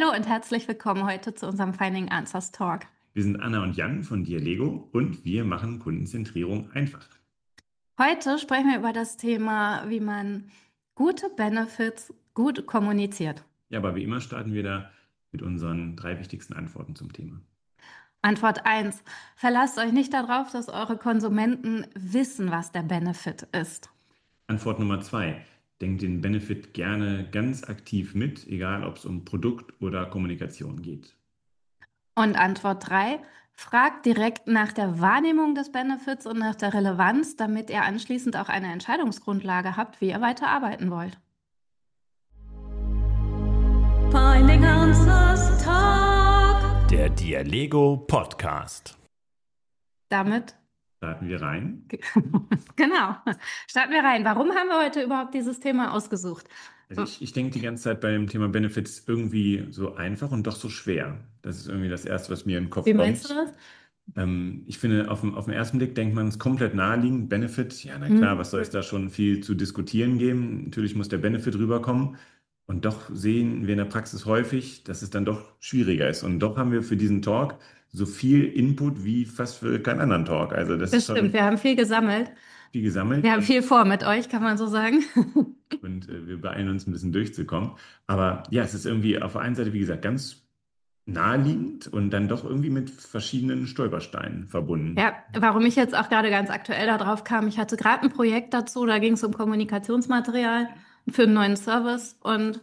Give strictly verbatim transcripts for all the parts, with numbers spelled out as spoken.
Hallo und herzlich willkommen heute zu unserem Finding Answers Talk. Wir sind Anna und Jan von Dialego und wir machen Kundenzentrierung einfach. Heute sprechen wir über das Thema, wie man gute Benefits gut kommuniziert. Ja, aber wie immer starten wir da mit unseren drei wichtigsten Antworten zum Thema. Antwort eins: Verlasst euch nicht darauf, dass eure Konsumenten wissen, was der Benefit ist. Antwort Nummer zwei: Denkt den Benefit gerne ganz aktiv mit, egal ob es um Produkt oder Kommunikation geht. Und Antwort drei: Fragt direkt nach der Wahrnehmung des Benefits und nach der Relevanz, damit ihr anschließend auch eine Entscheidungsgrundlage habt, wie ihr weiterarbeiten wollt. Finding Answers Talk. Der Dialego Podcast. Damit Starten wir rein. genau, starten wir rein. Warum haben wir heute überhaupt dieses Thema ausgesucht? Also ich, ich denke die ganze Zeit beim Thema Benefits irgendwie so einfach und doch so schwer. Das ist irgendwie das Erste, was mir in den Kopf Wie kommt. meinst du das? Ähm, ich finde, auf den, auf den ersten Blick denkt man es komplett naheliegend. Benefit, ja, na klar, Hm. was soll es da schon viel zu diskutieren geben? Natürlich muss der Benefit rüberkommen. Und doch sehen wir in der Praxis häufig, dass es dann doch schwieriger ist. Und doch haben wir für diesen Talk so viel Input wie fast für keinen anderen Talk. Also das Das ist stimmt, schon wir haben viel gesammelt. viel gesammelt. Wir haben viel vor mit euch, kann man so sagen. Und äh, wir beeilen uns ein bisschen durchzukommen. Aber ja, es ist irgendwie auf der einen Seite, wie gesagt, ganz naheliegend und dann doch irgendwie mit verschiedenen Stolpersteinen verbunden. Ja, warum ich jetzt auch gerade ganz aktuell darauf kam, ich hatte gerade ein Projekt dazu, da ging es um Kommunikationsmaterial für einen neuen Service und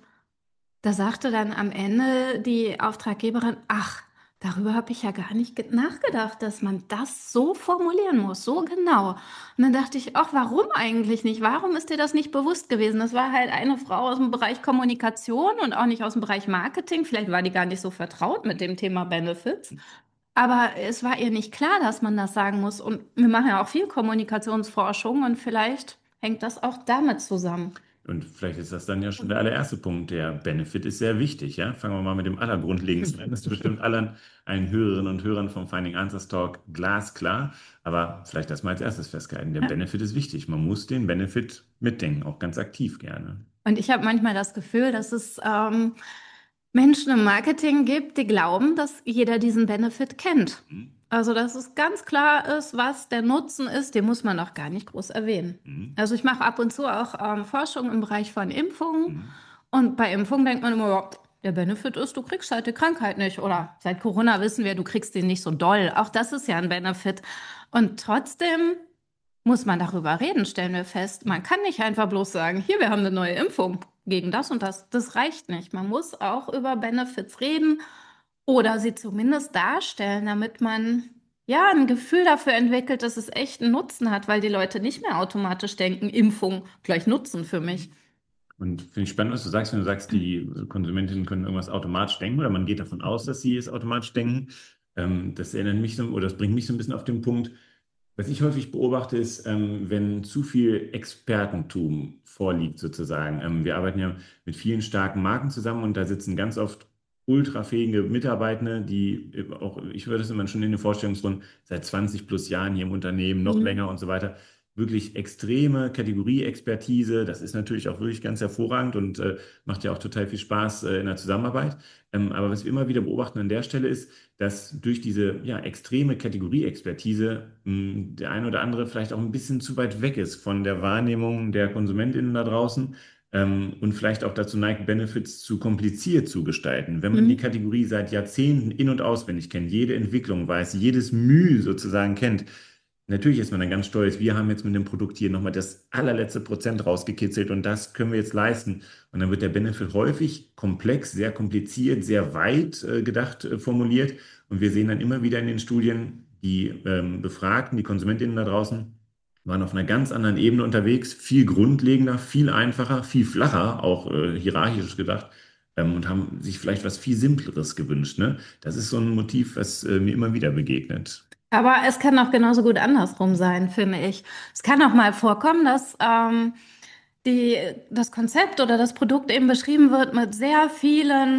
da sagte dann am Ende die Auftraggeberin, ach, darüber habe ich ja gar nicht ge- nachgedacht, dass man das so formulieren muss, so genau. Und dann dachte ich, ach, warum eigentlich nicht? Warum ist dir das nicht bewusst gewesen? Das war halt eine Frau aus dem Bereich Kommunikation und auch nicht aus dem Bereich Marketing. Vielleicht war die gar nicht so vertraut mit dem Thema Benefits. Aber es war ihr nicht klar, dass man das sagen muss. Und wir machen ja auch viel Kommunikationsforschung und vielleicht hängt das auch damit zusammen. Und vielleicht ist das dann ja schon der allererste Punkt. Der Benefit ist sehr wichtig, ja? Fangen wir mal mit dem Allergrundlegendsten an. Das ist bestimmt allen allen Hörerinnen und Hörern vom Finding Answers Talk glasklar. Aber vielleicht das mal als erstes festgehalten. Der Ja. Benefit ist wichtig. Man muss den Benefit mitdenken, auch ganz aktiv gerne. Und ich habe manchmal das Gefühl, dass es ähm, Menschen im Marketing gibt, die glauben, dass jeder diesen Benefit kennt. Mhm. Also, dass es ganz klar ist, was der Nutzen ist, den muss man auch gar nicht groß erwähnen. Mhm. Also, ich mache ab und zu auch ähm, Forschung im Bereich von Impfungen. Mhm. Und bei Impfungen denkt man immer, ja, der Benefit ist, du kriegst halt die Krankheit nicht. Oder seit Corona wissen wir, du kriegst den nicht so doll. Auch das ist ja ein Benefit. Und trotzdem muss man darüber reden, stellen wir fest. Man kann nicht einfach bloß sagen, hier, wir haben eine neue Impfung gegen das und das. Das reicht nicht. Man muss auch über Benefits reden oder sie zumindest darstellen, damit man ja ein Gefühl dafür entwickelt, dass es echt einen Nutzen hat, weil die Leute nicht mehr automatisch denken, Impfung gleich Nutzen für mich. Und finde ich spannend, was du sagst, wenn du sagst, die Konsumentinnen können irgendwas automatisch denken oder man geht davon aus, dass sie es automatisch denken. Ähm, das erinnert mich so, oder das bringt mich so ein bisschen auf den Punkt. Was ich häufig beobachte, ist, ähm, wenn zu viel Expertentum vorliegt, sozusagen. Ähm, wir arbeiten ja mit vielen starken Marken zusammen und da sitzen ganz oft ultrafähige Mitarbeitende, die äh, auch, ich würde es immer schon in den Vorstellungsrunden, seit zwanzig plus Jahren hier im Unternehmen, noch Mhm. länger und so weiter, wirklich extreme Kategorieexpertise. Das ist natürlich auch wirklich ganz hervorragend und äh, macht ja auch total viel Spaß äh, in der Zusammenarbeit. Ähm, aber was wir immer wieder beobachten an der Stelle ist, dass durch diese ja, extreme Kategorieexpertise mh, der eine oder andere vielleicht auch ein bisschen zu weit weg ist von der Wahrnehmung der KonsumentInnen da draußen ähm, und vielleicht auch dazu neigt, Benefits zu kompliziert zu gestalten. Wenn man die Mhm. Kategorie seit Jahrzehnten in- und auswendig kennt, jede Entwicklung weiß, jedes Mühe sozusagen kennt, natürlich ist man dann ganz stolz. Wir haben jetzt mit dem Produkt hier nochmal das allerletzte Prozent rausgekitzelt und das können wir jetzt leisten. Und dann wird der Benefit häufig komplex, sehr kompliziert, sehr weit äh, gedacht äh, formuliert. Und wir sehen dann immer wieder in den Studien, die ähm, Befragten, die KonsumentInnen da draußen, waren auf einer ganz anderen Ebene unterwegs, viel grundlegender, viel einfacher, viel flacher, auch äh, hierarchisch gedacht, ähm, und haben sich vielleicht was viel Simpleres gewünscht. Ne? Das ist so ein Motiv, was äh, mir immer wieder begegnet. Aber es kann auch genauso gut andersrum sein, finde ich. Es kann auch mal vorkommen, dass ähm, die, das Konzept oder das Produkt eben beschrieben wird mit sehr vielen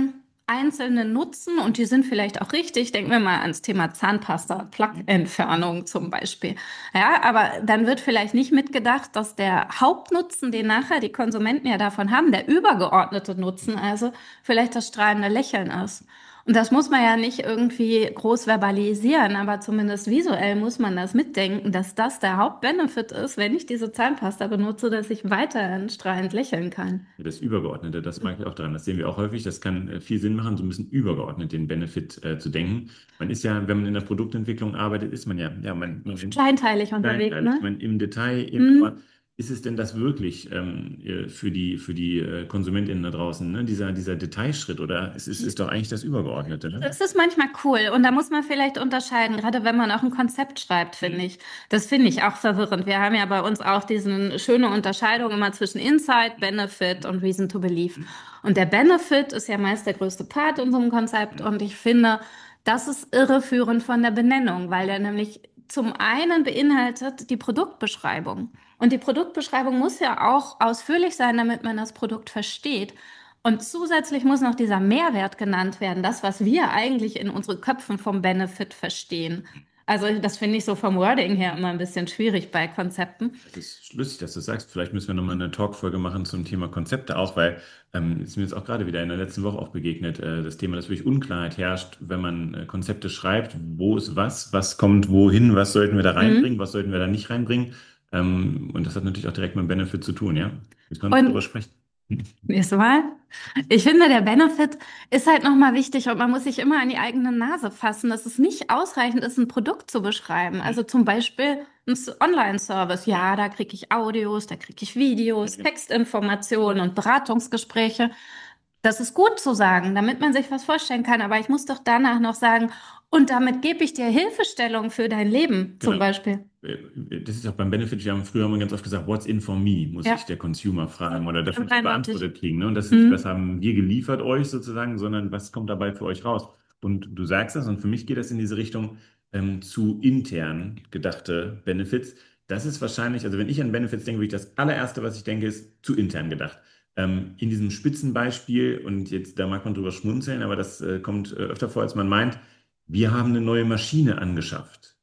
einzelne nutzen und die sind vielleicht auch richtig. Denken wir mal ans Thema Zahnpasta, Plaquentfernung zum Beispiel. Ja, aber dann wird vielleicht nicht mitgedacht, dass der Hauptnutzen, den nachher die Konsumenten ja davon haben, der übergeordnete Nutzen, also vielleicht das strahlende Lächeln ist. Und das muss man ja nicht irgendwie groß verbalisieren, aber zumindest visuell muss man das mitdenken, dass das der Hauptbenefit ist, wenn ich diese Zahnpasta benutze, dass ich weiterhin strahlend lächeln kann. Das Übergeordnete, das mag ich auch daran. Das sehen wir auch häufig. Das kann äh, viel Sinn machen, so ein bisschen übergeordnet den Benefit äh, zu denken. Man ist ja, wenn man in der Produktentwicklung arbeitet, ist man ja, ja, man, man Kleinteilig unterwegs, kleinteilig, ne? man im Detail, im, Mhm. aber ist es denn das wirklich ähm, äh, für die, für die äh, KonsumentInnen da draußen, ne? Dieser, dieser Detailschritt, oder es ist, ist doch eigentlich das Übergeordnete, ne? Das ist manchmal cool und da muss man vielleicht unterscheiden, gerade wenn man auch ein Konzept schreibt, finde ich. Das finde ich auch verwirrend. Wir haben ja bei uns auch diese schöne Unterscheidung immer zwischen Insight, Benefit und Reason to Believe. Und der Benefit ist ja meist der größte Part in so einem Konzept und ich finde, das ist irreführend von der Benennung, weil der nämlich zum einen beinhaltet die Produktbeschreibung. Und die Produktbeschreibung muss ja auch ausführlich sein, damit man das Produkt versteht. Und zusätzlich muss noch dieser Mehrwert genannt werden, das, was wir eigentlich in unseren Köpfen vom Benefit verstehen. Also das finde ich so vom Wording her immer ein bisschen schwierig bei Konzepten. Das ist lustig, dass du sagst. Vielleicht müssen wir nochmal eine Talkfolge machen zum Thema Konzepte auch, weil ähm, ist mir jetzt auch gerade wieder in der letzten Woche auch begegnet, äh, das Thema, dass wirklich Unklarheit herrscht, wenn man äh, Konzepte schreibt, wo ist was, was kommt wohin, was sollten wir da reinbringen, was sollten wir da nicht reinbringen. Ähm, und das hat natürlich auch direkt mit dem Benefit zu tun, ja? Jetzt können wir Und- darüber sprechen. Nächste Mal. Ich finde, der Benefit ist halt nochmal wichtig und man muss sich immer an die eigene Nase fassen, dass es nicht ausreichend ist, ein Produkt zu beschreiben. Also zum Beispiel ein S- Online-Service. Ja, da kriege ich Audios, da kriege ich Videos, Ja. Textinformationen und Beratungsgespräche. Das ist gut zu sagen, damit man sich was vorstellen kann. Aber ich muss doch danach noch sagen, und damit gebe ich dir Hilfestellung für dein Leben zum Genau. Beispiel. Das ist auch beim Benefit, wir haben früher immer ganz oft gesagt, what's in for me, muss Ja. sich der Consumer fragen oder das muss Eindeutig. beantwortet kriegen. Ne? Und das ist nicht, Mhm. was haben wir geliefert euch sozusagen, sondern was kommt dabei für euch raus. Und du sagst das, und für mich geht das in diese Richtung ähm, zu intern gedachte Benefits. Das ist wahrscheinlich, also wenn ich an Benefits denke, wirklich das allererste, was ich denke, ist zu intern gedacht. Ähm, in diesem Spitzenbeispiel, und jetzt da mag man drüber schmunzeln, aber das äh, kommt äh, öfter vor, als man meint, wir haben eine neue Maschine angeschafft.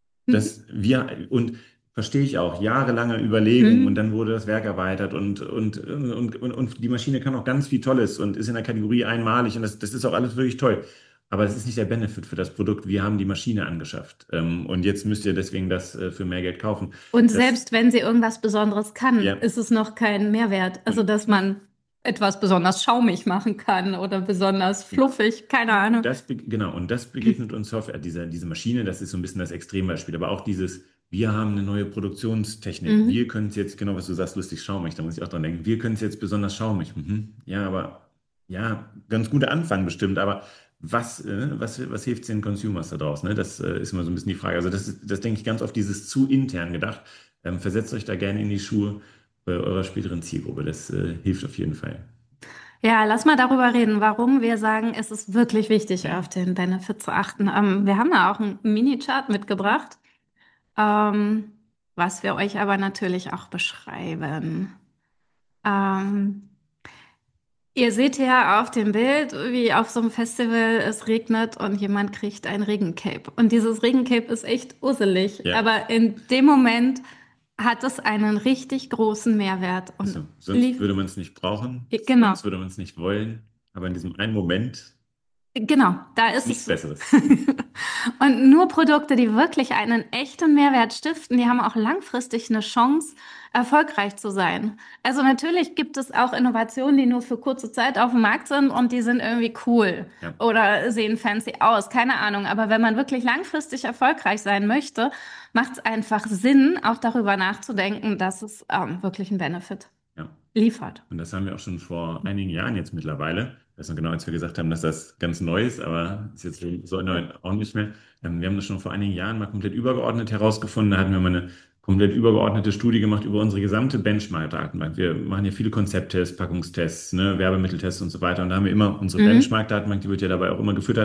Das wir, und verstehe ich auch, jahrelange Überlegung Mhm. und dann wurde das Werk erweitert und, und, und, und, und die Maschine kann auch ganz viel Tolles und ist in der Kategorie einmalig und das, das ist auch alles wirklich toll. Aber das ist nicht der Benefit für das Produkt. Wir haben die Maschine angeschafft. Ähm, und jetzt müsst ihr deswegen das äh, für mehr Geld kaufen. Und Das- selbst wenn sie irgendwas Besonderes kann, Ja. ist es noch kein Mehrwert. Also, dass man etwas besonders schaumig machen kann oder besonders fluffig, keine Ahnung. Das, be- genau, und das begegnet uns Software, diese, diese Maschine, das ist so ein bisschen das Extrembeispiel, aber auch dieses, wir haben eine neue Produktionstechnik, Mhm. wir können es jetzt, genau was du sagst, lustig schaumig, da muss ich auch dran denken, wir können es jetzt besonders schaumig. Mhm. Ja, aber, ja, ganz guter Anfang bestimmt, aber was, äh, was, was hilft den Consumers da draußen? Ne? Das äh, ist immer so ein bisschen die Frage. Also das, ist, das denke ich ganz oft, dieses zu intern gedacht. Ähm, versetzt euch da gerne in die Schuhe äh, eurer späteren Zielgruppe, das äh, hilft auf jeden Fall. Ja, lass mal darüber reden, warum wir sagen, es ist wirklich wichtig, auf den Benefit zu achten. Ähm, wir haben da auch einen Mini-Chart mitgebracht, ähm, was wir euch aber natürlich auch beschreiben. Ähm, ihr seht ja auf dem Bild, wie auf so einem Festival es regnet und jemand kriegt ein Regencape. Und dieses Regencape ist echt urselig, Ja. aber in dem Moment hat es einen richtig großen Mehrwert. Und Also, sonst lief- würde man es nicht brauchen, Genau. sonst würde man es nicht wollen, aber in diesem einen Moment Genau, da ist nichts es. Besseres. Und nur Produkte, die wirklich einen echten Mehrwert stiften, die haben auch langfristig eine Chance, erfolgreich zu sein. Also natürlich gibt es auch Innovationen, die nur für kurze Zeit auf dem Markt sind und die sind irgendwie cool Ja. oder sehen fancy aus, keine Ahnung. Aber wenn man wirklich langfristig erfolgreich sein möchte, macht es einfach Sinn, auch darüber nachzudenken, dass es ähm, wirklich einen Benefit Ja. liefert. Und das haben wir auch schon vor einigen Jahren jetzt mittlerweile. Ich weiß noch genau, als wir gesagt haben, dass das ganz neu ist, aber ist jetzt so neu auch nicht mehr. Ähm, Wir haben das schon vor einigen Jahren mal komplett übergeordnet herausgefunden. Da hatten wir mal eine komplett übergeordnete Studie gemacht über unsere gesamte Benchmark-Datenbank. Wir machen ja viele Konzepttests, Packungstests, ne, Werbemitteltests und so weiter. Und da haben wir immer unsere Mhm. Benchmark-Datenbank, die wird ja dabei auch immer gefüttert.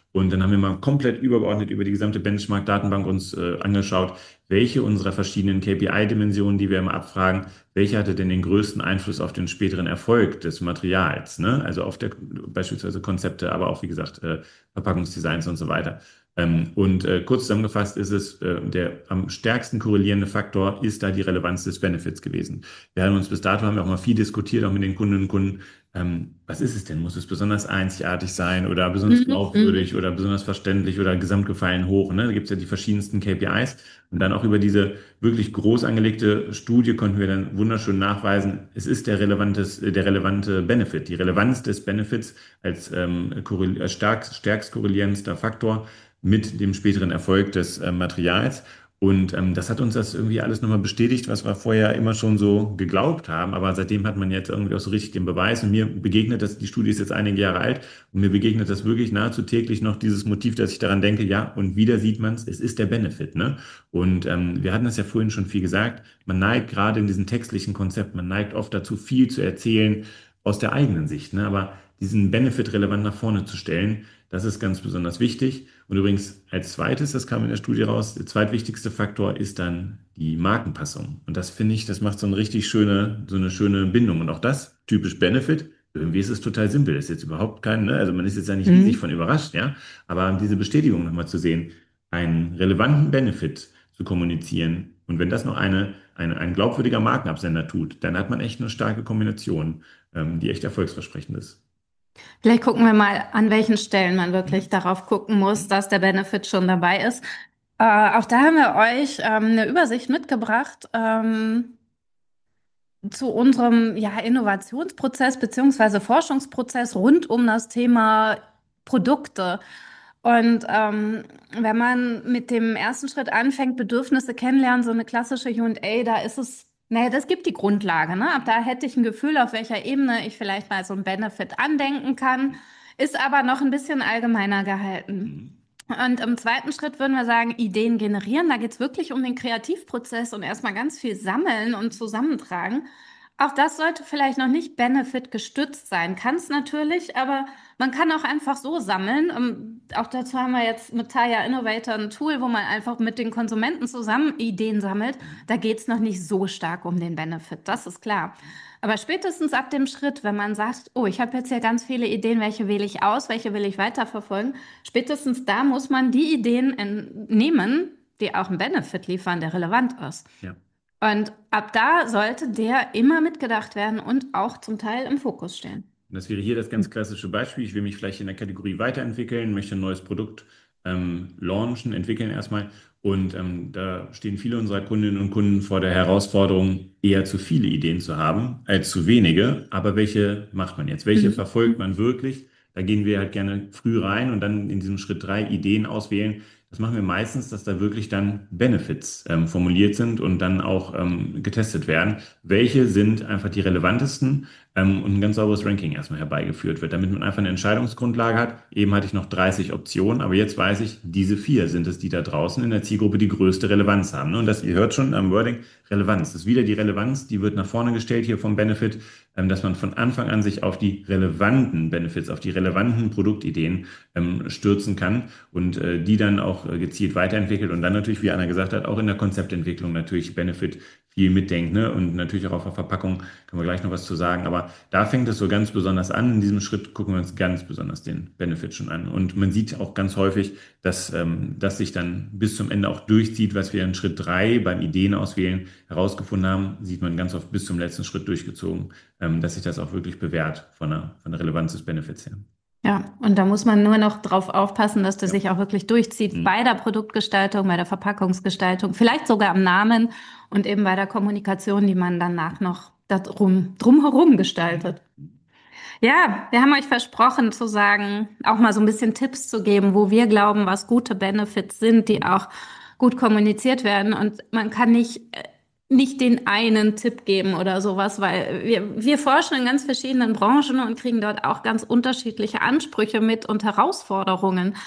Und dann haben wir mal komplett übergeordnet über die gesamte Benchmark-Datenbank uns äh, angeschaut, welche unserer verschiedenen K P I-Dimensionen, die wir immer abfragen, welche hatte denn den größten Einfluss auf den späteren Erfolg des Materials, ne? Also auf der beispielsweise Konzepte, aber auch wie gesagt äh, Verpackungsdesigns und so weiter. Ähm, und äh, kurz zusammengefasst ist es, äh, der am stärksten korrelierende Faktor ist da die Relevanz des Benefits gewesen. Wir haben uns bis dato haben wir auch mal viel diskutiert, auch mit den Kundinnen und Kunden, ähm, was ist es denn? Muss es besonders einzigartig sein oder besonders glaubwürdig oder besonders verständlich oder Gesamtgefallen hoch? Ne? Da gibt es ja die verschiedensten K P Is. Und dann auch über diese wirklich groß angelegte Studie konnten wir dann wunderschön nachweisen, es ist der, relevantes, der relevante Benefit, die Relevanz des Benefits als ähm, korrel- als stark, stärkst korrelierendster Faktor mit dem späteren Erfolg des äh, Materials. Und ähm, das hat uns das irgendwie alles nochmal bestätigt, was wir vorher immer schon so geglaubt haben. Aber seitdem hat man jetzt irgendwie auch so richtig den Beweis. Und mir begegnet das, die Studie ist jetzt einige Jahre alt, und mir begegnet das wirklich nahezu täglich noch dieses Motiv, dass ich daran denke, ja, und wieder sieht man es, es ist der Benefit, ne? Und ähm, wir hatten das ja vorhin schon viel gesagt, man neigt gerade in diesem textlichen Konzept, man neigt oft dazu, viel zu erzählen aus der eigenen Sicht, ne? Aber diesen Benefit relevant nach vorne zu stellen, das ist ganz besonders wichtig. Und übrigens als zweites, das kam in der Studie raus, der zweitwichtigste Faktor ist dann die Markenpassung. Und das finde ich, das macht so eine richtig schöne, so eine schöne Bindung. Und auch das, typisch Benefit, irgendwie ist es total simpel. Das ist jetzt überhaupt kein, ne? Also man ist jetzt ja nicht riesig von überrascht, ja. Aber diese Bestätigung nochmal zu sehen, einen relevanten Benefit zu kommunizieren. Und wenn das noch eine, eine, ein glaubwürdiger Markenabsender tut, dann hat man echt eine starke Kombination, ähm, die echt erfolgsversprechend ist. Vielleicht gucken wir mal, an welchen Stellen man wirklich darauf gucken muss, dass der Benefit schon dabei ist. Äh, auch da haben wir euch ähm, eine Übersicht mitgebracht ähm, zu unserem ja, Innovationsprozess beziehungsweise Forschungsprozess rund um das Thema Produkte. Und ähm, wenn man mit dem ersten Schritt anfängt, Bedürfnisse kennenlernen, so eine klassische Q und A, da ist es, naja, das gibt die Grundlage, ne? Ab da hätte ich ein Gefühl, auf welcher Ebene ich vielleicht mal so ein Benefit andenken kann, ist aber noch ein bisschen allgemeiner gehalten. Und im zweiten Schritt würden wir sagen, Ideen generieren. Da geht es wirklich um den Kreativprozess und erstmal ganz viel sammeln und zusammentragen. Auch das sollte vielleicht noch nicht Benefit gestützt sein. Kann es natürlich, aber man kann auch einfach so sammeln. Ähm, auch dazu haben wir jetzt mit Taya Innovator ein Tool, wo man einfach mit den Konsumenten zusammen Ideen sammelt. Da geht es noch nicht so stark um den Benefit, das ist klar. Aber spätestens ab dem Schritt, wenn man sagt, oh, ich habe jetzt hier ganz viele Ideen, welche wähle ich aus, welche will ich weiterverfolgen, spätestens da muss man die Ideen nehmen, die auch einen Benefit liefern, der relevant ist. Ja. Und ab da sollte der immer mitgedacht werden und auch zum Teil im Fokus stehen. Und das wäre hier das ganz klassische Beispiel. Ich will mich vielleicht in der Kategorie weiterentwickeln, möchte ein neues Produkt ähm, launchen, entwickeln erstmal. Und ähm, da stehen viele unserer Kundinnen und Kunden vor der Herausforderung, eher zu viele Ideen zu haben als zu wenige. Aber welche macht man jetzt? Welche Mhm. verfolgt man wirklich? Da gehen wir halt gerne früh rein und dann in diesem Schritt drei Ideen auswählen. Das machen wir meistens, dass da wirklich dann Benefits ähm, formuliert sind und dann auch ähm, getestet werden. Welche sind einfach die relevantesten ähm, und ein ganz sauberes Ranking erstmal herbeigeführt wird, damit man einfach eine Entscheidungsgrundlage hat. Eben hatte ich noch dreißig Optionen, aber jetzt weiß ich, diese vier sind es, die da draußen in der Zielgruppe die größte Relevanz haben. Ne? Und das, ihr hört schon am Wording, Relevanz. Das ist wieder die Relevanz, die wird nach vorne gestellt hier vom Benefit, ähm, dass man von Anfang an sich auf die relevanten Benefits, auf die relevanten Produktideen ähm, stürzen kann und äh, die dann auch gezielt weiterentwickelt und dann natürlich, wie Anna gesagt hat, auch in der Konzeptentwicklung natürlich Benefit viel mitdenkt, ne? Und natürlich auch auf der Verpackung können wir gleich noch was zu sagen. Aber da fängt es so ganz besonders an. In diesem Schritt gucken wir uns ganz besonders den Benefit schon an. Und man sieht auch ganz häufig, dass ähm, das sich dann bis zum Ende auch durchzieht, was wir in Schritt drei beim Ideen auswählen herausgefunden haben, sieht man ganz oft bis zum letzten Schritt durchgezogen, ähm, dass sich das auch wirklich bewährt von der, von der Relevanz des Benefits her. Ja, und da muss man nur noch drauf aufpassen, dass der Ja. sich auch wirklich durchzieht Mhm. bei der Produktgestaltung, bei der Verpackungsgestaltung, vielleicht sogar am Namen und eben bei der Kommunikation, die man danach noch darum, drumherum gestaltet. Ja, wir haben euch versprochen zu sagen, auch mal so ein bisschen Tipps zu geben, wo wir glauben, was gute Benefits sind, die auch gut kommuniziert werden. Und man kann nicht, äh, nicht den einen Tipp geben oder sowas, weil wir, wir forschen in ganz verschiedenen Branchen und kriegen dort auch ganz unterschiedliche Ansprüche mit und Herausforderungen.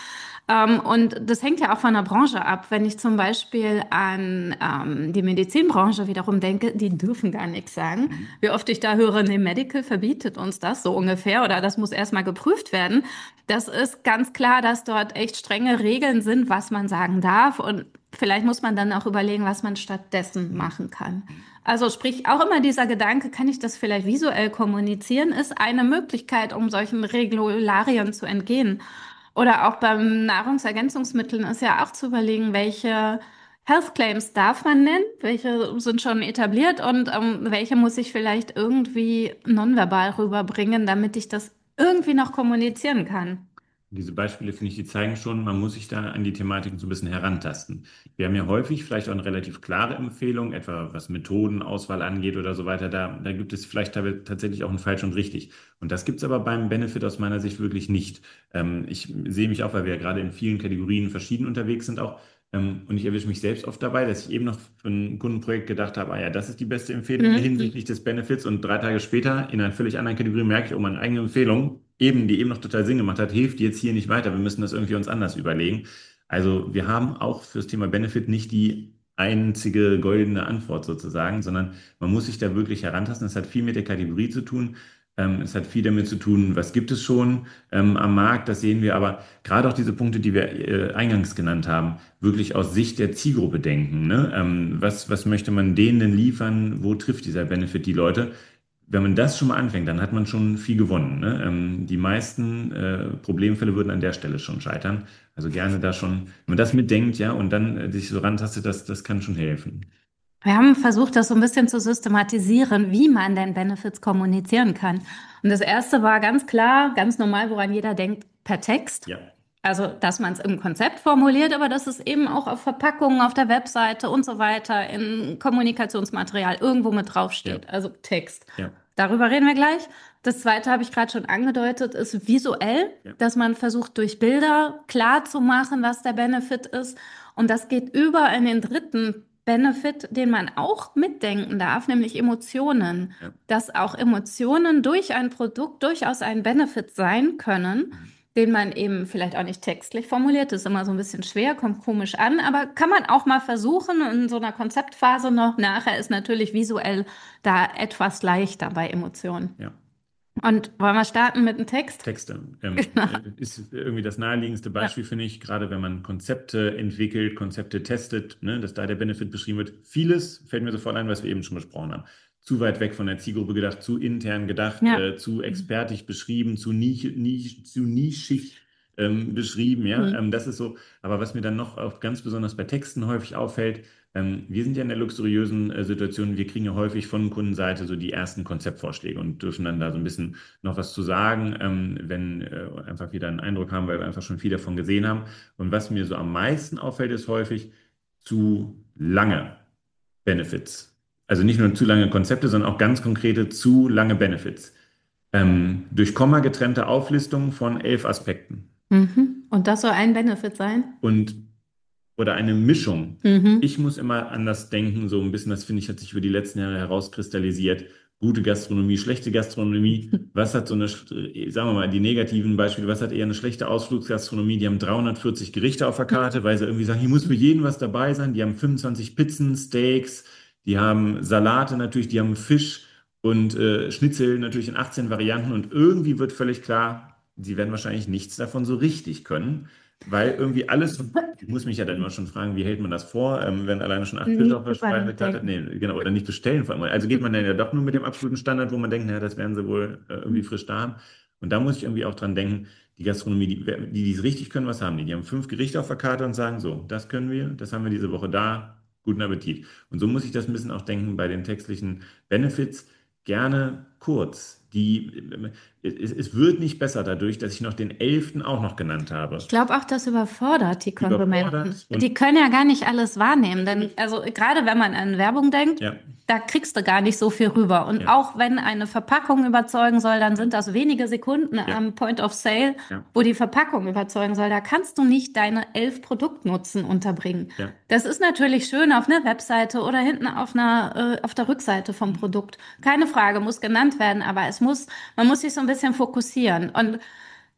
Ähm, und das hängt ja auch von der Branche ab. Wenn ich zum Beispiel an ähm, die Medizinbranche wiederum denke, die dürfen gar nichts sagen. Wie oft ich da höre, nee, Medical verbietet uns das so ungefähr oder das muss erstmal geprüft werden. Das ist ganz klar, dass dort echt strenge Regeln sind, was man sagen darf. Und vielleicht muss man dann auch überlegen, was man stattdessen machen kann. Also sprich, auch immer dieser Gedanke, kann ich das vielleicht visuell kommunizieren, ist eine Möglichkeit, um solchen Regularien zu entgehen. Oder auch beim Nahrungsergänzungsmitteln ist ja auch zu überlegen, welche Health Claims darf man nennen, welche sind schon etabliert und ähm, welche muss ich vielleicht irgendwie nonverbal rüberbringen, damit ich das irgendwie noch kommunizieren kann. Diese Beispiele, finde ich, die zeigen schon, man muss sich da an die Thematiken so ein bisschen herantasten. Wir haben ja häufig vielleicht auch eine relativ klare Empfehlung, etwa was Methodenauswahl angeht oder so weiter. Da, da gibt es vielleicht tatsächlich auch ein falsch und richtig. Und das gibt es aber beim Benefit aus meiner Sicht wirklich nicht. Ähm, ich sehe mich auch, weil wir ja gerade in vielen Kategorien verschieden unterwegs sind auch. Ähm, und ich erwische mich selbst oft dabei, dass ich eben noch für ein Kundenprojekt gedacht habe, ah ja, das ist die beste Empfehlung Mhm. hinsichtlich des Benefits. Und drei Tage später in einer völlig anderen Kategorie merke ich, oh, meine eigene Empfehlung, eben, die eben noch total Sinn gemacht hat, hilft jetzt hier nicht weiter. Wir müssen das irgendwie uns anders überlegen. Also wir haben auch fürs Thema Benefit nicht die einzige goldene Antwort sozusagen, sondern man muss sich da wirklich herantasten. Es hat viel mit der Kategorie zu tun. Ähm, es hat viel damit zu tun, was gibt es schon ähm, am Markt, das sehen wir. Aber gerade auch diese Punkte, die wir äh, eingangs genannt haben, wirklich aus Sicht der Zielgruppe denken. Ne? Ähm, was, was möchte man denen denn liefern? Wo trifft dieser Benefit die Leute? Wenn man das schon mal anfängt, dann hat man schon viel gewonnen. Ne? Ähm, die meisten äh, Problemfälle würden an der Stelle schon scheitern. Also gerne da schon, wenn man das mitdenkt, ja, und dann äh, sich so rantastet, das, das kann schon helfen. Wir haben versucht, das so ein bisschen zu systematisieren, wie man denn Benefits kommunizieren kann. Und das erste war ganz klar, ganz normal, woran jeder denkt, per Text. Ja. Also, dass man es im Konzept formuliert, aber dass es eben auch auf Verpackungen, auf der Webseite und so weiter in Kommunikationsmaterial irgendwo mit draufsteht. Ja. Also Text. Ja. Darüber reden wir gleich. Das zweite habe ich gerade schon angedeutet, ist visuell, Ja. dass man versucht, durch Bilder klar zu machen, was der Benefit ist. Und das geht über in den dritten Benefit, den man auch mitdenken darf, nämlich Emotionen. Ja. Dass auch Emotionen durch ein Produkt durchaus ein Benefit sein können, den man eben vielleicht auch nicht textlich formuliert. Das ist immer so ein bisschen schwer, kommt komisch an, aber kann man auch mal versuchen in so einer Konzeptphase noch. Nachher ist natürlich visuell da etwas leichter bei Emotionen. Ja. Und wollen wir starten mit einem Text? Texte. Ähm, ist irgendwie das naheliegendste Beispiel, ja. Finde ich, gerade wenn man Konzepte entwickelt, Konzepte testet, ne, dass da der Benefit beschrieben wird. Vieles fällt mir sofort ein, was wir eben schon besprochen haben. Zu weit weg von der Zielgruppe gedacht, zu intern gedacht, ja. äh, zu expertig beschrieben, zu, nisch, nisch, zu nischig ähm, beschrieben. Ja? Mhm. Ähm, das ist so. Aber was mir dann noch auch ganz besonders bei Texten häufig auffällt, ähm, wir sind ja in der luxuriösen äh, Situation, wir kriegen ja häufig von Kundenseite so die ersten Konzeptvorschläge und dürfen dann da so ein bisschen noch was zu sagen, ähm, wenn äh, einfach wieder einen Eindruck haben, weil wir einfach schon viel davon gesehen haben. Und was mir so am meisten auffällt, ist häufig zu lange Benefits. Also nicht nur zu lange Konzepte, sondern auch ganz konkrete zu lange Benefits. Ähm, durch Komma getrennte Auflistungen von elf Aspekten. Mhm. Und das soll ein Benefit sein? Und oder eine Mischung. Mhm. Ich muss immer anders denken, so ein bisschen, das finde ich, hat sich über die letzten Jahre herauskristallisiert. Gute Gastronomie, schlechte Gastronomie. Was hat so eine, sagen wir mal, die negativen Beispiele, was hat eher eine schlechte Ausflugsgastronomie? Die haben dreihundertvierzig Gerichte auf der Karte, weil sie irgendwie sagen, hier muss für jeden was dabei sein. Die haben fünfundzwanzig Pizzen, Steaks, die haben Salate natürlich, die haben Fisch und äh, Schnitzel natürlich in achtzehn Varianten. Und irgendwie wird völlig klar, sie werden wahrscheinlich nichts davon so richtig können. Weil irgendwie alles, ich muss mich ja dann immer schon fragen, wie hält man das vor, ähm, wenn alleine schon acht Fische auf der Speisekarte, nee, genau, oder nicht bestellen vor allem. Also geht man dann ja doch nur mit dem absoluten Standard, wo man denkt, naja, das werden sie wohl äh, irgendwie frisch da haben. Und da muss ich irgendwie auch dran denken, die Gastronomie, die, die, die es richtig können, was haben die? Die haben fünf Gerichte auf der Karte und sagen, so, das können wir, das haben wir diese Woche da, guten Appetit. Und so muss ich das ein bisschen auch denken bei den textlichen Benefits, gerne kurz. Die, es, es wird nicht besser dadurch, dass ich noch den elften auch noch genannt habe. Ich glaube auch, das überfordert die Konsumenten. Die können ja gar nicht alles wahrnehmen. Denn also gerade wenn man an Werbung denkt, ja. da kriegst du gar nicht so viel rüber. Und ja. auch wenn eine Verpackung überzeugen soll, dann sind das wenige Sekunden ja. am Point of Sale, ja. wo die Verpackung überzeugen soll. Da kannst du nicht deine elf Produktnutzen unterbringen. Ja. Das ist natürlich schön auf einer Webseite oder hinten auf einer äh, auf der Rückseite vom Produkt. Keine Frage, muss genannt werden, aber es muss, man muss sich so ein bisschen fokussieren. Und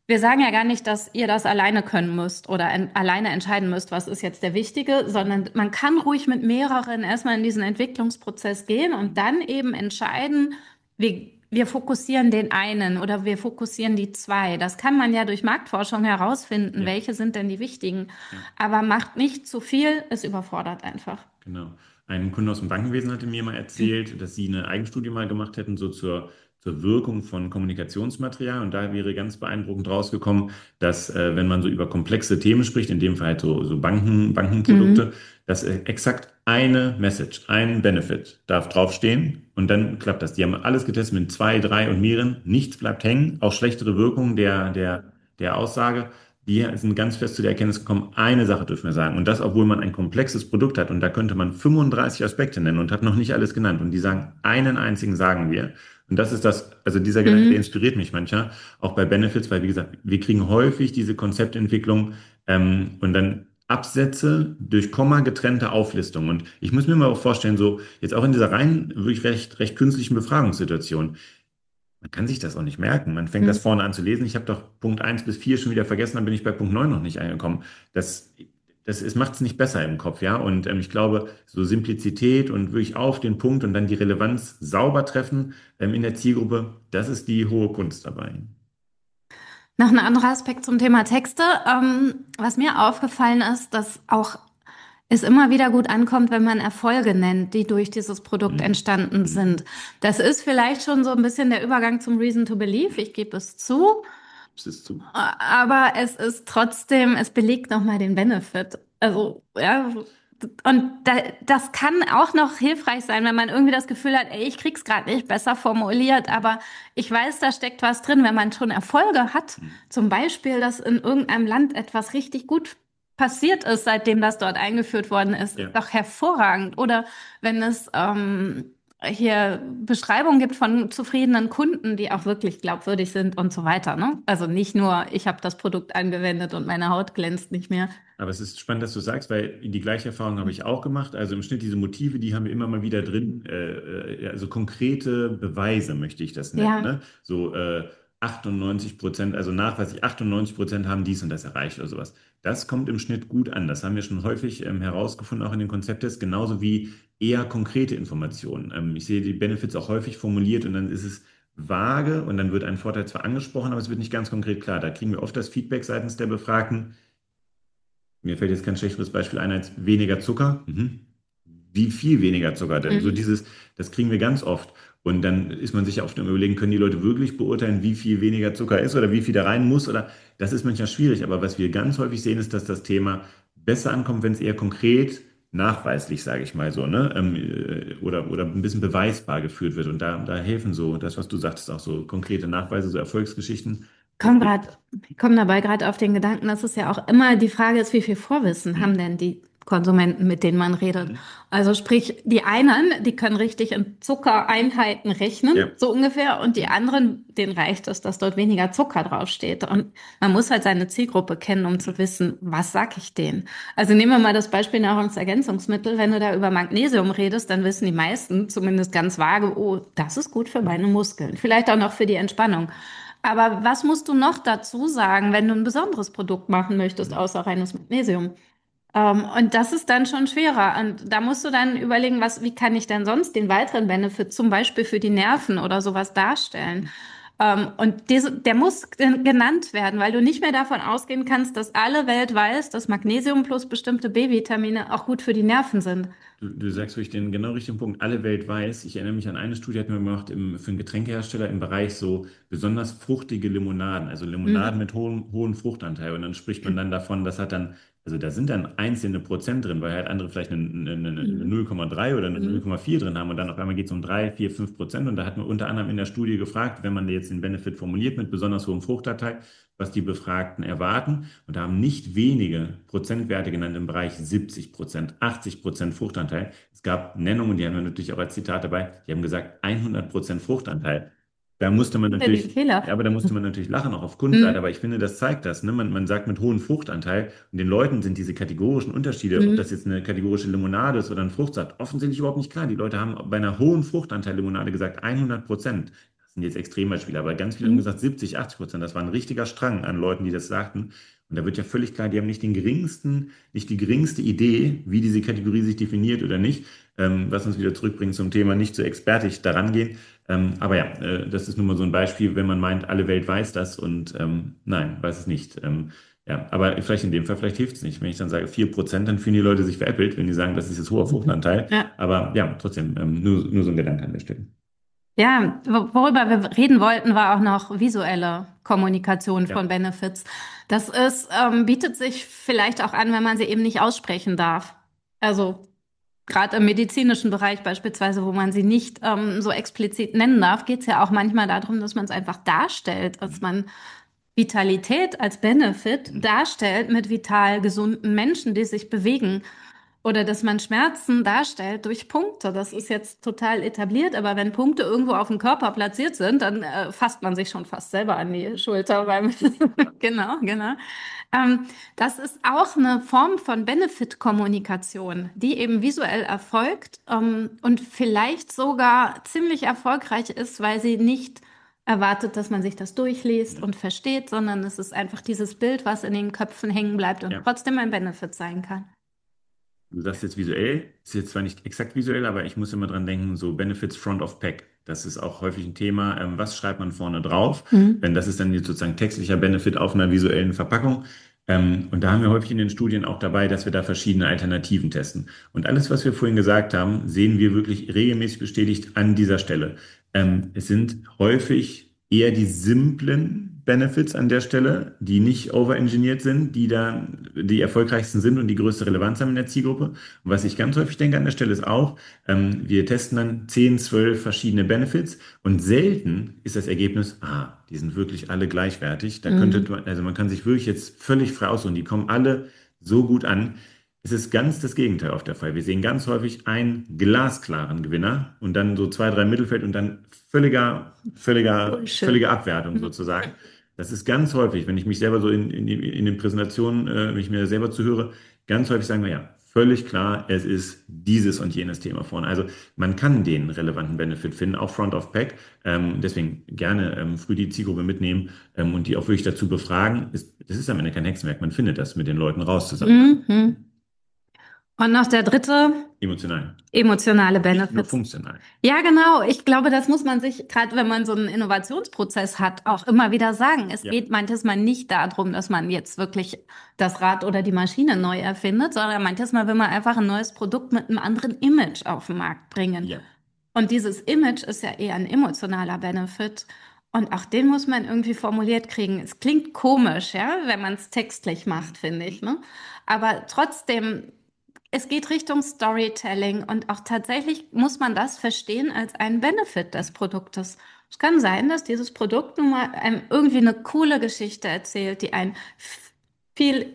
wir sagen ja gar nicht, dass ihr das alleine können müsst oder en alleine entscheiden müsst, was ist jetzt der Wichtige, sondern man kann ruhig mit mehreren erstmal in diesen Entwicklungsprozess gehen und dann eben entscheiden, wir, wir fokussieren den einen oder wir fokussieren die zwei. Das kann man ja durch Marktforschung herausfinden, Ja. welche sind denn die wichtigen. Ja. Aber macht nicht zu viel, es überfordert einfach. Genau. Ein Kunde aus dem Bankenwesen hatte mir mal erzählt, dass sie eine Eigenstudie mal gemacht hätten, so zur, zur Wirkung von Kommunikationsmaterial. Und da wäre ganz beeindruckend rausgekommen, dass äh, wenn man so über komplexe Themen spricht, in dem Fall halt so, so Banken, Bankenprodukte, Mhm. dass äh, exakt eine Message, ein Benefit darf draufstehen und dann klappt das. Die haben alles getestet mit zwei, drei und mehreren. Nichts bleibt hängen, auch schlechtere Wirkung der, der, der Aussage. Die sind ganz fest zu der Erkenntnis gekommen, eine Sache dürfen wir sagen. Und das, obwohl man ein komplexes Produkt hat. Und da könnte man fünfunddreißig Aspekte nennen und hat noch nicht alles genannt. Und die sagen, einen einzigen sagen wir. Und das ist das, also dieser Gedanke, der Mhm. inspiriert mich manchmal, auch bei Benefits, weil, wie gesagt, wir kriegen häufig diese Konzeptentwicklung ähm, und dann Absätze durch Komma getrennte Auflistungen. Und ich muss mir mal auch vorstellen, so jetzt auch in dieser rein wirklich recht, recht künstlichen Befragungssituation, man kann sich das auch nicht merken. Man fängt das Mhm. vorne an zu lesen. Ich habe doch Punkt eins bis vier schon wieder vergessen, dann bin ich bei Punkt neun noch nicht angekommen. Das, das macht es nicht besser im Kopf, ja. Und ähm, ich glaube, so Simplizität und wirklich auf den Punkt und dann die Relevanz sauber treffen ähm, in der Zielgruppe, das ist die hohe Kunst dabei. Noch ein anderer Aspekt zum Thema Texte. Ähm, was mir aufgefallen ist, dass auch es immer wieder gut ankommt, wenn man Erfolge nennt, die durch dieses Produkt Mhm. entstanden Mhm. sind. Das ist vielleicht schon so ein bisschen der Übergang zum Reason to Believe, ich gebe es zu, Das ist zu. aber es ist trotzdem, es belegt nochmal den Benefit. Also, ja, und da, das kann auch noch hilfreich sein, wenn man irgendwie das Gefühl hat, ey, ich krieg's gerade nicht besser formuliert, aber ich weiß, da steckt was drin, wenn man schon Erfolge hat. Mhm. Zum Beispiel, dass in irgendeinem Land etwas richtig gut passiert ist, seitdem das dort eingeführt worden ist, Ja. ist doch hervorragend. Oder wenn es ähm, hier Beschreibungen gibt von zufriedenen Kunden, die auch wirklich glaubwürdig sind und so weiter, ne? Also nicht nur, ich habe das Produkt angewendet und meine Haut glänzt nicht mehr. Aber es ist spannend, dass du sagst, weil die gleiche Erfahrung habe ich auch gemacht. Also im Schnitt diese Motive, die haben wir immer mal wieder drin. Äh, äh, also konkrete Beweise möchte ich das nennen. Ja. Ne? So äh, achtundneunzig Prozent, also nachweislich achtundneunzig Prozent haben dies und das erreicht oder sowas. Das kommt im Schnitt gut an. Das haben wir schon häufig ähm, herausgefunden, auch in den Konzepttests, genauso wie eher konkrete Informationen. Ähm, ich sehe die Benefits auch häufig formuliert und dann ist es vage und dann wird ein Vorteil zwar angesprochen, aber es wird nicht ganz konkret klar. Da kriegen wir oft das Feedback seitens der Befragten. Mir fällt jetzt kein schlechteres Beispiel ein als weniger Zucker. Mhm. Wie viel weniger Zucker denn? So Mhm. dieses, das kriegen wir ganz oft. Und dann ist man sich auf dem Überlegen, können die Leute wirklich beurteilen, wie viel weniger Zucker ist oder wie viel da rein muss? Oder das ist manchmal schwierig. Aber was wir ganz häufig sehen, ist, dass das Thema besser ankommt, wenn es eher konkret, nachweislich, sage ich mal so, ne? Ähm, äh, oder, oder ein bisschen beweisbar geführt wird. Und da, da helfen so, das, was du sagtest, auch so konkrete Nachweise, so Erfolgsgeschichten. Komm gerade, komm dabei gerade auf den Gedanken, dass es ja auch immer die Frage ist, wie viel Vorwissen Mhm. haben denn die Konsumenten, mit denen man redet? Mhm. Also sprich, die einen, die können richtig in Zuckereinheiten rechnen, Ja. so ungefähr, und die anderen, denen reicht es, dass dort weniger Zucker draufsteht. Und man muss halt seine Zielgruppe kennen, um zu wissen, was sag ich denen? Also nehmen wir mal das Beispiel Nahrungsergänzungsmittel. Wenn du da über Magnesium redest, dann wissen die meisten zumindest ganz vage, oh, das ist gut für meine Muskeln. Vielleicht auch noch für die Entspannung. Aber was musst du noch dazu sagen, wenn du ein besonderes Produkt machen möchtest, außer reines Magnesium? Ähm, und das ist dann schon schwerer. Und da musst du dann überlegen, was, wie kann ich denn sonst den weiteren Benefit, zum Beispiel für die Nerven oder sowas, darstellen? Ähm, und diese, der muss gen- genannt werden, weil du nicht mehr davon ausgehen kannst, dass alle Welt weiß, dass Magnesium plus bestimmte B-Vitamine auch gut für die Nerven sind. Du, du sagst wirklich den genau richtigen Punkt. Alle Welt weiß. Ich erinnere mich an eine Studie, hatten wir gemacht im, für einen Getränkehersteller im Bereich so besonders fruchtige Limonaden, also Limonaden Mhm. mit hohem, hohem Fruchtanteil. Und dann spricht man dann davon, das hat dann, also da sind dann einzelne Prozent drin, weil halt andere vielleicht eine, eine, eine Mhm. null Komma drei oder eine Mhm. null Komma vier drin haben und dann auf einmal geht es um drei, vier, fünf Prozent. Und da hat man unter anderem in der Studie gefragt, wenn man jetzt den Benefit formuliert mit besonders hohem Fruchtanteil, was die Befragten erwarten. Und da haben nicht wenige Prozentwerte genannt im Bereich siebzig Prozent, achtzig Prozent Fruchtanteil. Es gab Nennungen, die haben wir natürlich auch als Zitat dabei, die haben gesagt hundert Prozent Fruchtanteil. Da musste man Den natürlich, Fehler. ja, aber da musste man natürlich lachen, auch auf Kundenseite. Mhm. Aber ich finde, das zeigt das. Ne? Man, man sagt mit hohem Fruchtanteil und den Leuten sind diese kategorischen Unterschiede, ob Mhm. das jetzt eine kategorische Limonade ist oder ein Fruchtsaft, offensichtlich überhaupt nicht klar. Die Leute haben bei einer hohen Fruchtanteil Limonade gesagt hundert Prozent. das sind jetzt Extrembeispiele, aber ganz viele haben gesagt, siebzig, achtzig Prozent, das war ein richtiger Strang an Leuten, die das sagten. Und da wird ja völlig klar, die haben nicht den geringsten, nicht die geringste Idee, wie diese Kategorie sich definiert oder nicht, ähm, was uns wieder zurückbringt zum Thema nicht so expertig daran gehen. Ähm, aber ja, äh, das ist nun mal so ein Beispiel, wenn man meint, alle Welt weiß das und ähm, nein, weiß es nicht. Ähm, ja, aber vielleicht in dem Fall, vielleicht hilft es nicht. Wenn ich dann sage vier Prozent, dann fühlen die Leute sich veräppelt, wenn die sagen, das ist jetzt hoher Fruchtanteil. Ja. Aber ja, trotzdem, ähm, nur, nur so ein Gedanke an der Stelle. Ja, wo- worüber wir reden wollten, war auch noch visuelle Kommunikation Ja. von Benefits. Das ist, ähm, bietet sich vielleicht auch an, wenn man sie eben nicht aussprechen darf. Also gerade im medizinischen Bereich beispielsweise, wo man sie nicht ähm, so explizit nennen darf, geht es ja auch manchmal darum, dass man es einfach darstellt, dass man Vitalität als Benefit darstellt mit vital gesunden Menschen, die sich bewegen. Oder dass man Schmerzen darstellt durch Punkte. Das ist jetzt total etabliert, aber wenn Punkte irgendwo auf dem Körper platziert sind, dann äh, fasst man sich schon fast selber an die Schulter. Beim genau, genau. Ähm, das ist auch eine Form von Benefit-Kommunikation, die eben visuell erfolgt ähm, und vielleicht sogar ziemlich erfolgreich ist, weil sie nicht erwartet, dass man sich das durchliest und versteht, sondern es ist einfach dieses Bild, was in den Köpfen hängen bleibt und Ja. trotzdem ein Benefit sein kann. Du sagst jetzt visuell, ist jetzt zwar nicht exakt visuell, aber ich muss immer dran denken, so Benefits Front of Pack. Das ist auch häufig ein Thema. Ähm, was schreibt man vorne drauf? Mhm. Denn das ist dann jetzt sozusagen textlicher Benefit auf einer visuellen Verpackung. Ähm, und da haben wir häufig in den Studien auch dabei, dass wir da verschiedene Alternativen testen. Und alles, was wir vorhin gesagt haben, sehen wir wirklich regelmäßig bestätigt an dieser Stelle. Ähm, es sind häufig eher die simplen Benefits an der Stelle, die nicht overengineert sind, die da die erfolgreichsten sind und die größte Relevanz haben in der Zielgruppe. Und was ich ganz häufig denke an der Stelle ist auch, ähm, wir testen dann zehn, zwölf verschiedene Benefits und selten ist das Ergebnis, ah, die sind wirklich alle gleichwertig. Da Mhm. könnte man, also man kann sich wirklich jetzt völlig frei aussuchen, die kommen alle so gut an. Es ist ganz das Gegenteil auf der Fall. Wir sehen ganz häufig einen glasklaren Gewinner und dann so zwei, drei Mittelfeld und dann völliger, völliger, Bullshit. völlige Abwertung sozusagen. Das ist ganz häufig, wenn ich mich selber so in, in, die- in den Präsentationen, äh, wenn ich mir selber zuhöre, ganz häufig sagen wir ja, völlig klar, es ist dieses und jenes Thema vorne. Also man kann den relevanten Benefit finden, auch Front of Pack. Ähm, deswegen gerne ähm, früh die Zielgruppe mitnehmen ähm, und die auch wirklich dazu befragen. Es, das ist am Ende kein Hexenwerk, man findet das mit den Leuten raus zusammen. Mhm. Und noch der dritte, Emotional. emotionale Nicht nur Benefits. funktional. Ja, genau. Ich glaube, das muss man sich, gerade wenn man so einen Innovationsprozess hat, auch immer wieder sagen. Es Ja. geht manches Mal nicht darum, dass man jetzt wirklich das Rad oder die Maschine neu erfindet, sondern manches Mal will man einfach ein neues Produkt mit einem anderen Image auf den Markt bringen. Ja. Und dieses Image ist ja eher ein emotionaler Benefit. Und auch den muss man irgendwie formuliert kriegen. Es klingt komisch, ja, wenn man es textlich macht, finde ich, ne? Aber trotzdem, es geht Richtung Storytelling und auch tatsächlich muss man das verstehen als einen Benefit des Produktes. Es kann sein, dass dieses Produkt nun mal einem irgendwie eine coole Geschichte erzählt, die ein viel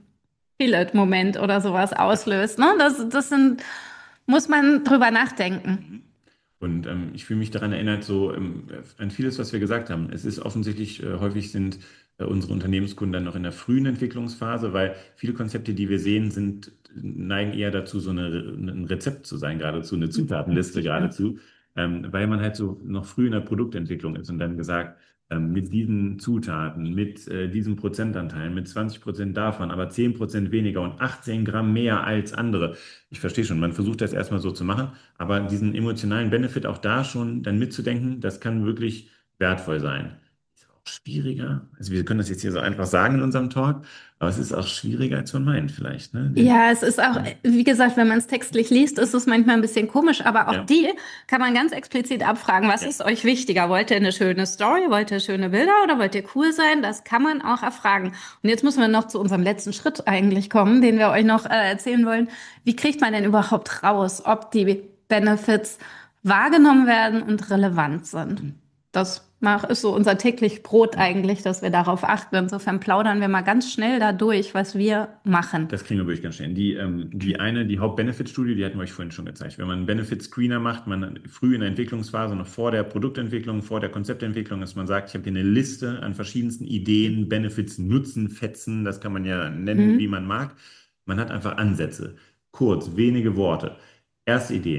Pilot-Moment oder sowas auslöst. Ne? Das, das sind, muss man drüber nachdenken. Und ähm, ich fühle mich daran erinnert, so ähm, an vieles, was wir gesagt haben. Es ist offensichtlich, äh, häufig sind äh, unsere Unternehmenskunden dann noch in der frühen Entwicklungsphase, weil viele Konzepte, die wir sehen, sind, neigen eher dazu, so eine, ein Rezept zu sein, geradezu, eine Zutatenliste geradezu, ähm, weil man halt so noch früh in der Produktentwicklung ist und dann gesagt, ähm, mit diesen Zutaten, mit äh, diesem Prozentanteil, mit zwanzig Prozent davon, aber zehn Prozent weniger und achtzehn Gramm mehr als andere. Ich verstehe schon, man versucht das erstmal so zu machen, aber diesen emotionalen Benefit auch da schon dann mitzudenken, das kann wirklich wertvoll sein. Ist auch schwieriger. Also wir können das jetzt hier so einfach sagen in unserem Talk, aber es ist auch schwieriger, als man meint vielleicht. Ne? Den- Ja, es ist auch, wie gesagt, wenn man es textlich liest, ist es manchmal ein bisschen komisch, aber auch Ja. die kann man ganz explizit abfragen, was Ja. ist euch wichtiger? Wollt ihr eine schöne Story? Wollt ihr schöne Bilder oder wollt ihr cool sein? Das kann man auch erfragen. Und jetzt müssen wir noch zu unserem letzten Schritt eigentlich kommen, den wir euch noch äh, erzählen wollen. Wie kriegt man denn überhaupt raus, ob die Benefits wahrgenommen werden und relevant sind? Das mach- ist so unser täglich Brot eigentlich, dass wir darauf achten. Insofern plaudern wir mal ganz schnell da durch, was wir machen. Das kriegen wir wirklich ganz schnell. Die, ähm, die eine, die Haupt-Benefit-Studie, die hatten wir euch vorhin schon gezeigt. Wenn man einen Benefit-Screener macht, man früh in der Entwicklungsphase, noch vor der Produktentwicklung, vor der Konzeptentwicklung, dass man sagt, ich habe hier eine Liste an verschiedensten Ideen, Benefits, Nutzen, Fetzen, das kann man ja nennen, Mhm. wie man mag. Man hat einfach Ansätze, kurz, wenige Worte. Erste Ideen.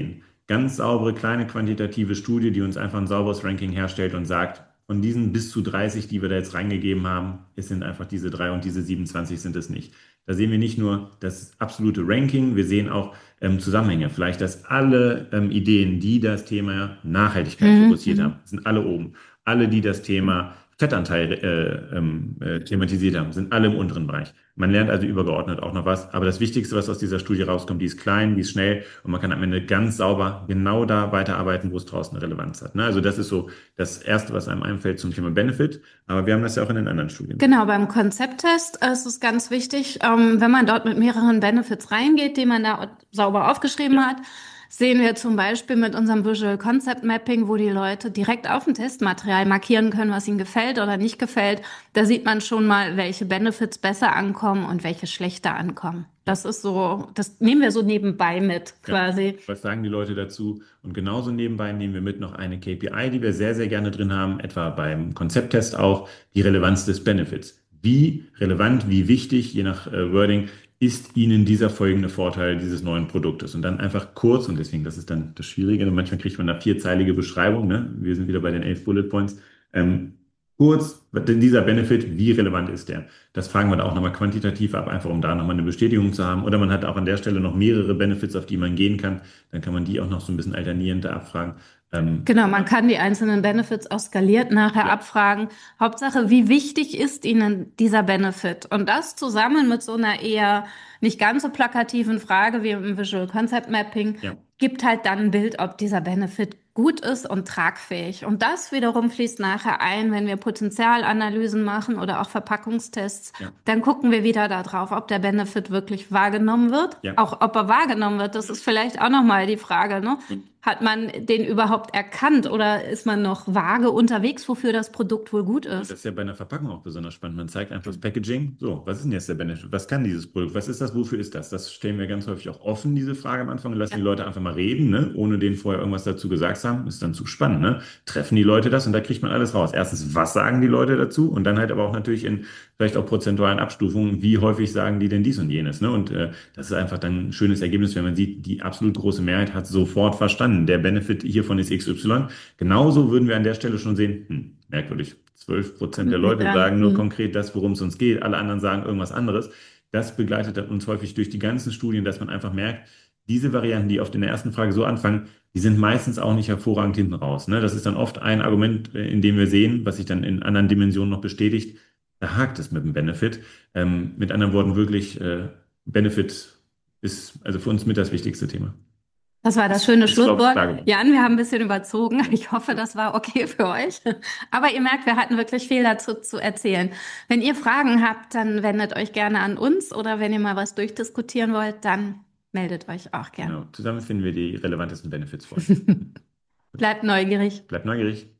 ganz saubere, kleine quantitative Studie, die uns einfach ein sauberes Ranking herstellt und sagt, von diesen bis zu dreißig, die wir da jetzt reingegeben haben, es sind einfach diese drei und diese siebenundzwanzig sind es nicht. Da sehen wir nicht nur das absolute Ranking, wir sehen auch ähm, Zusammenhänge. Vielleicht, dass alle ähm, Ideen, die das Thema Nachhaltigkeit Mhm, fokussiert mhm. haben, sind alle oben. Alle, die das Thema Fettanteil äh, ähm, äh, thematisiert haben, sind alle im unteren Bereich. Man lernt also übergeordnet auch noch was. Aber das Wichtigste, was aus dieser Studie rauskommt, die ist klein, die ist schnell und man kann am Ende ganz sauber genau da weiterarbeiten, wo es draußen eine Relevanz hat. Ne? Also das ist so das Erste, was einem einfällt zum Thema Benefit. Aber wir haben das ja auch in den anderen Studien. Genau, beim Konzepttest ist es ganz wichtig, ähm, wenn man dort mit mehreren Benefits reingeht, die man da sauber aufgeschrieben hat, sehen wir zum Beispiel mit unserem Visual Concept Mapping, wo die Leute direkt auf dem Testmaterial markieren können, was ihnen gefällt oder nicht gefällt. Da sieht man schon mal, welche Benefits besser ankommen und welche schlechter ankommen. Das ist so, das nehmen wir so nebenbei mit quasi. Ja, was sagen die Leute dazu? Und genauso nebenbei nehmen wir mit noch eine K P I, die wir sehr, sehr gerne drin haben, etwa beim Konzepttest auch, die Relevanz des Benefits. Wie relevant, wie wichtig, je nach äh, Wording, ist Ihnen dieser folgende Vorteil dieses neuen Produktes? Und dann einfach kurz, und deswegen, das ist dann das Schwierige, und manchmal kriegt man eine vierzeilige Beschreibung, ne? Wir sind wieder bei den elf Bullet Points. Ähm, kurz, denn dieser Benefit, wie relevant ist der? Das fragen wir da auch nochmal quantitativ ab, einfach um da nochmal eine Bestätigung zu haben. Oder man hat auch an der Stelle noch mehrere Benefits, auf die man gehen kann. Dann kann man die auch noch so ein bisschen alternierend da abfragen. Ähm, Genau, man kann die einzelnen Benefits auch skaliert nachher Ja. abfragen. Hauptsache, wie wichtig ist Ihnen dieser Benefit? Und das zusammen mit so einer eher nicht ganz so plakativen Frage wie im Visual Concept Mapping Ja. gibt halt dann ein Bild, ob dieser Benefit gut ist und tragfähig. Und das wiederum fließt nachher ein, wenn wir Potenzialanalysen machen oder auch Verpackungstests. Ja. Dann gucken wir wieder darauf, ob der Benefit wirklich wahrgenommen wird. Ja. Auch ob er wahrgenommen wird, das ist vielleicht auch nochmal die Frage, ne? Hat man den überhaupt erkannt oder ist man noch vage unterwegs, wofür das Produkt wohl gut Das ist? ist ja bei einer Verpackung auch besonders spannend. Man zeigt einfach das Packaging. So, was ist denn jetzt der Benefit? Was kann dieses Produkt? Was ist das? Wofür ist das? Das stellen wir ganz häufig auch offen, diese Frage am Anfang, und lassen Ja. die Leute einfach mal reden, ne? Ohne denen vorher irgendwas dazu gesagt zu haben. Ist dann zu spannend, ne? Treffen die Leute das und da kriegt man alles raus. Erstens, was sagen die Leute dazu? Und dann halt aber auch natürlich in vielleicht auch prozentualen Abstufungen, wie häufig sagen die denn dies und jenes, ne? Und äh, das ist einfach dann ein schönes Ergebnis, wenn man sieht, die absolut große Mehrheit hat sofort verstanden. Der Benefit hiervon ist X Y. Genauso würden wir an der Stelle schon sehen, hm, merkwürdig. zwölf Prozent der Leute Ja. sagen nur Hm. konkret das, worum es uns geht. Alle anderen sagen irgendwas anderes. Das begleitet uns häufig durch die ganzen Studien, dass man einfach merkt, diese Varianten, die oft in der ersten Frage so anfangen, die sind meistens auch nicht hervorragend hinten raus. Ne? Das ist dann oft ein Argument, äh, in dem wir sehen, was sich dann in anderen Dimensionen noch bestätigt. Da hakt es mit dem Benefit. Ähm, mit anderen Worten, wirklich, äh, Benefit ist also für uns mit das wichtigste Thema. Das war das schöne Ich glaub, Schlusswort. klar geworden. Jan, wir haben ein bisschen überzogen. Ich hoffe, das war okay für euch. Aber ihr merkt, wir hatten wirklich viel dazu zu erzählen. Wenn ihr Fragen habt, dann wendet euch gerne an uns, oder wenn ihr mal was durchdiskutieren wollt, dann meldet euch auch gerne. Genau. Zusammen finden wir die relevantesten Benefits vor. Bleibt neugierig. Bleibt neugierig.